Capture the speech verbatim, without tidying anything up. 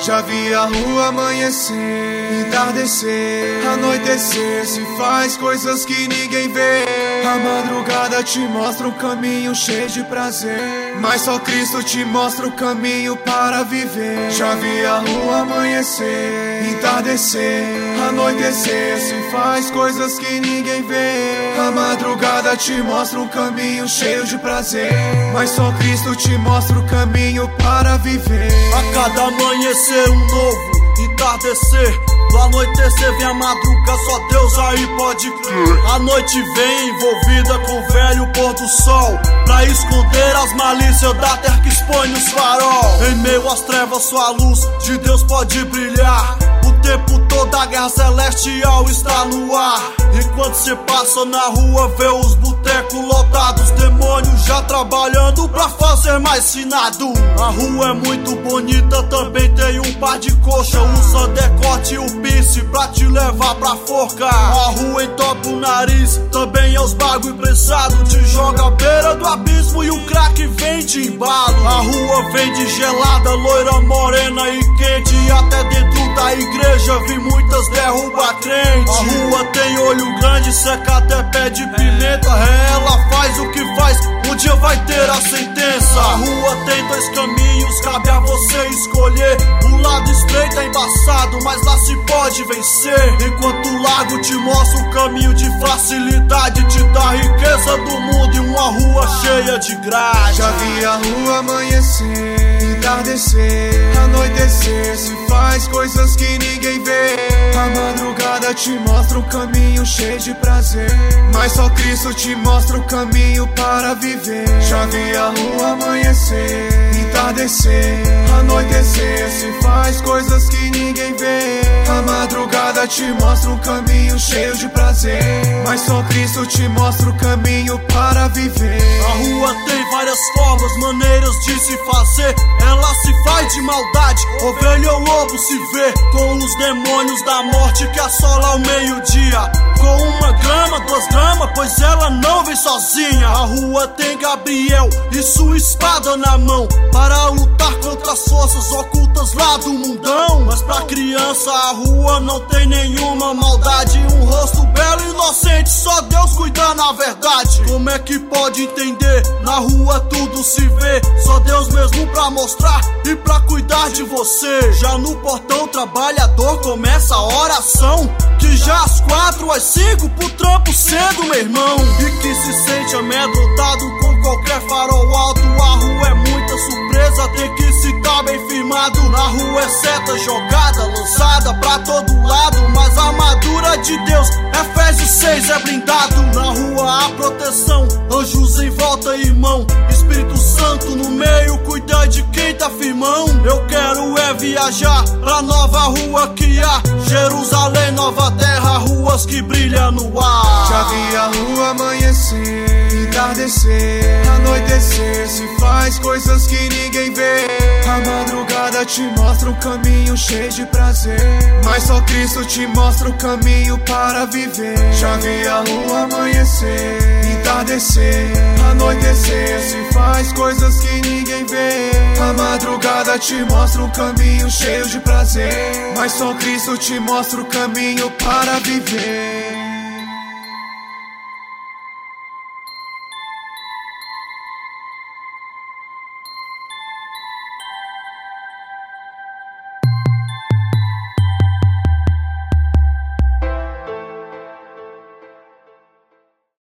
Já vi a rua amanhecer, entardecer, anoitecer. Se faz coisas que ninguém vê. A madrugada te mostra um caminho cheio de prazer, mas só Cristo te mostra o caminho para viver. Já vi a rua amanhecer, entardecer, anoitecer. Se faz coisas que ninguém vê. A madrugada te mostra um caminho cheio de prazer, mas só Cristo te mostra o caminho para viver. A cada amanhecer um novo entardecer, do anoitecer vem a madruga, só Deus aí pode crer. A noite vem envolvida com o velho pôr do sol, pra esconder as malícias da terra que expõe nos farol. Em meio às trevas sua luz de Deus pode brilhar, o tempo todo a guerra celestial está no ar. Enquanto cê passa na rua vê os botecos lotados, demônios já trabalhando pra fazer mais finado. A rua é muito bonita, também tem um par de coxa, usa decote e o pince pra te levar pra forca. A rua entope o nariz, também é os bagulho prensado, te joga à beira do abismo e o crack vem de embalo. A rua vem de gelada, loira, morena e quente, e até dentro da igreja vi muitas derrubar crente. A rua tem olho grande, seca até pé de pimenta, é, ela faz o que faz, um dia vai ter a sentença. A rua tem dois caminhos, cabe a você escolher. O lado estreito é embaçado, mas lá se pode vencer, enquanto o lago te mostra o caminho de facilidade, te dá a riqueza do mundo e uma rua cheia de grade. Já vi a rua amanhecer, entardecer, anoitecer. Se faz coisas que ninguém vê. A madrugada te mostra um caminho cheio de prazer, mas só Cristo te mostra o caminho para viver. Já vi a rua amanhecer, entardecer, anoitecer. Se faz coisas que ninguém vê. A madrugada te mostra um caminho cheio de prazer, mas só Cristo te mostra o caminho para viver. A rua tem várias formas, maneiras de se fazer. Ela se faz de maldade, ovelha ou lobo se vê, com os demônios da morte que assola ao meio-dia. Com uma grama, duas gramas, pois ela não vem sozinha. A rua tem Gabriel e sua espada na mão, para lutar contra as forças ocultas lá do mundão. Mas pra criança a rua não tem nenhuma maldade, um rosto belo e inocente, só Deus cuida na verdade. Como é que pode entender? Na rua tudo se vê, só Deus mesmo pra mostrar e pra cuidar de você. Já no portão trabalhador começa a oração, que já às quatro, às cinco pro trampo cedo, meu irmão. E que se sente amedrontado com qualquer farol alto. A rua é muita surpresa, tem que se tá bem firmado. Na rua é seta jogada, lançada pra todo lado, mas a armadura de Deus, Efésios seis, é blindado. Na rua há proteção, anjos em volta, irmão, Espírito Santo no meio, cuida de quem tá firmão. Eu quero é viajar pra nova rua que há, Jerusalém, nova terra, ruas que brilham no ar. Já vi a rua amanhecer, entardecer, anoitecer. Se faz coisas que ninguém vê. A madrugada te mostra um caminho cheio de prazer, mas só Cristo te mostra o caminho para viver. Já vi a rua amanhecer, entardecer, anoitecer. Se faz coisas que ninguém vê. A madrugada te mostra um caminho cheio de prazer, mas só Cristo te mostra o caminho para viver.